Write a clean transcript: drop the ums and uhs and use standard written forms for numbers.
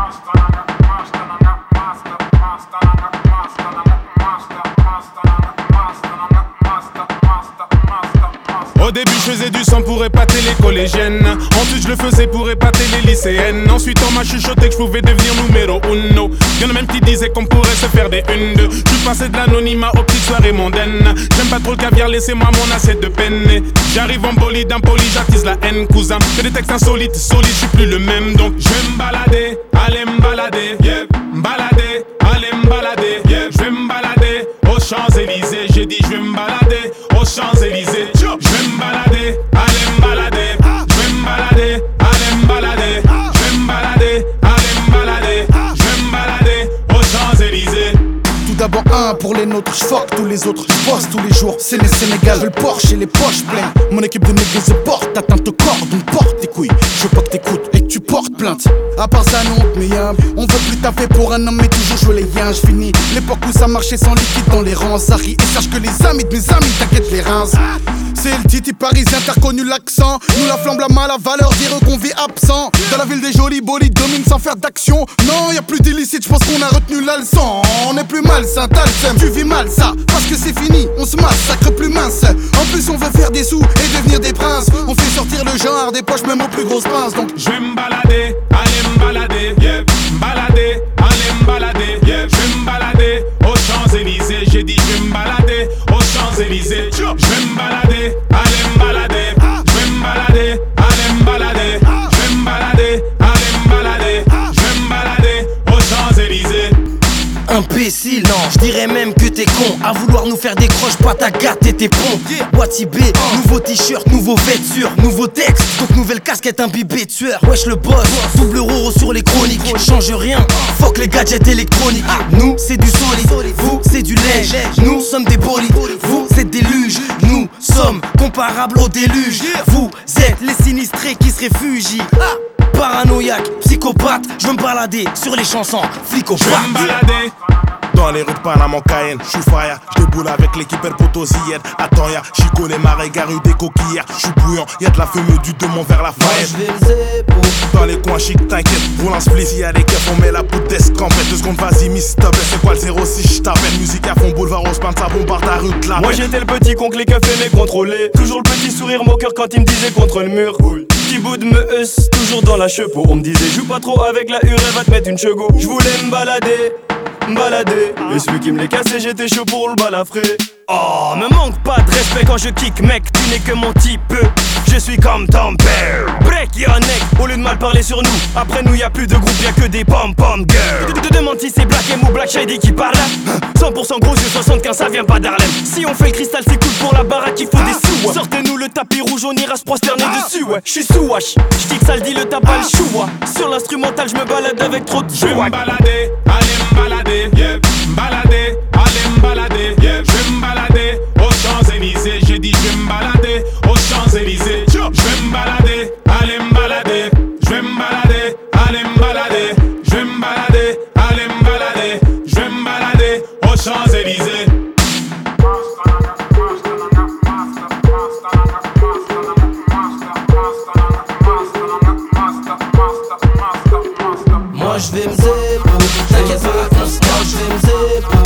Au début je faisais du sang pour épater les collégiennes. Ensuite je le faisais pour épater les lycéennes. Ensuite on m'a chuchoté que je pouvais devenir numéro uno. Y'en a même qui disaient qu'on pourrait se faire des une-deux. Je suis passé de l'anonymat aux petites soirées mondaines. J'aime pas trop le caviar, laissez-moi mon assiette de penne. J'arrive en bolide, impoli, j'attise la haine, cousin. Que des textes insolites, solides, je suis plus le même. Donc je vais me balader, allez me balader, yeah. M'balader, allez me balader, yeah. Je vais me balader aux Champs-Élysées. J'ai dit je vais me balader aux Champs-Élysées. Je vais me balader, allez me balader. Je vais me balader, allez me balader. Je vais me balader, allez me balader. Je vais me balader aux Champs-Élysées. Tout d'abord un pour les nôtres, j'fuck tous les autres, j'bosse tous les jours, c'est les Sénégal, le Porsche et les poches pleines. Mon équipe de nègres se porte atteinte au corps, donc porte tes couilles. Je veux pas que t'écoutes et que tu portes plainte. À part ça non, mais on veut plus taper pour un homme mais toujours jouer les yens. J'finis l'époque où ça marchait sans liquide dans les rangs. Ça rit et sache que les amis de mes amis t'inquiète les reins. C'est le titi parisien, t'as reconnu l'accent. Nous la flamme, la mal à valeur, dire qu'on vit absent. Dans la ville des jolis bolides, domine sans faire d'action. Non, y'a plus d'illicite, j'pense qu'on a retenu la leçon. On est plus malsain, t'as le seum, tu vis mal ça. Parce que c'est fini, on se massacre plus mince. En plus on veut faire des sous et devenir des princes. On fait sortir le genre des poches même aux plus grosses pinces. Donc je vais me balader, allez me balader, yeah. M'balader, allez me balader, yeah. Je vais me balader aux Champs-Élysées. J'ai dit je vais me balader aux Champs-Élysées. Je vais me balader, allez me balader. Je vais me balader, allez me balader. Je vais me balader, allez me balader. Je vais me balader aux Champs-Élysées. Imbécile, non, je dirais même que t'es con. À vouloir nous faire des croches, pas ta gâte et tes ponts. Wati B, nouveau t-shirt, nouveau vêture, nouveau texte, donc nouvelle casquette imbibée de sueur. Wesh le boss, double roro sur les chroniques. Change rien, fuck les gadgets électroniques. Nous c'est du solide, vous c'est du lait. Nous sommes des bolides, vous c'est des luges. Nous sommes comparables au déluge. Vous êtes les sinistrés qui se réfugient. Paranoïaque, psychopathe, je veux me balader sur les chansons, flic au Je vais me balader dans les rues de Panama, Cayenne, j'suis fire, j'déboule avec l'équipe El Poto Ziyed. Attends y'a, Chico les marais, garus des coquillères. J'suis bouillant, y'a de la fumée du démon vers la faillette. Moi j'vais le zépo. Dans les coins chic, t'inquiète, roule un spliff, y'a des keufs, on met la poudre d'escampette. 2 secondes, vas-y, miss top, c'est quoi le 06, j't'appelle. Musique à fond, boulevard Haussmann, ça bombarde ta rue de la Moi j'étais le petit con que les keufs aimaient contrôler. Toujours le petit sourire moqueur quand il me disait contre le mur. Petit bout de me heusse, toujours dans la chepeau. On me disait joue pas trop avec la hure, elle va te mettre une chego. J'voulais me balader. Et celui qui me les cassait, j'étais chaud pour le balafrer. Oh, me manque pas de respect quand je kick, mec, tu n'es que mon type. Je suis comme ton père. Break your neck, au lieu de mal parler sur nous. Après nous y'a plus de groupe, y'a que des pom-pom girls. Te demande si c'est Black M ou Black Shady qui parle. 100% gros yeux, 75 ça vient pas d'Harlem. Si on fait le cristal c'est cool pour la baraque, il faut des sous. Sortez-nous le tapis rouge, on ira se prosterner dessus. J'suis sous wash, j'kick ça le dit le tabac le chou. Sur l'instrumental j'me balade avec trop de Je vais me balader, allez me balader, yeah. M'balader, allez me balader, yeah. Je vais me balader aux Champs-Élysées. J'ai dit je vais me balader aux Champs-Élysées. Je vais me balader, allez me balader. Je vais me balader, allez me balader. Je vais me balader, allez me balader. Je vais me balader aux Champs-Élysées. Moi je vais me zépo, t'inquiète pas, moi je vais me zépo.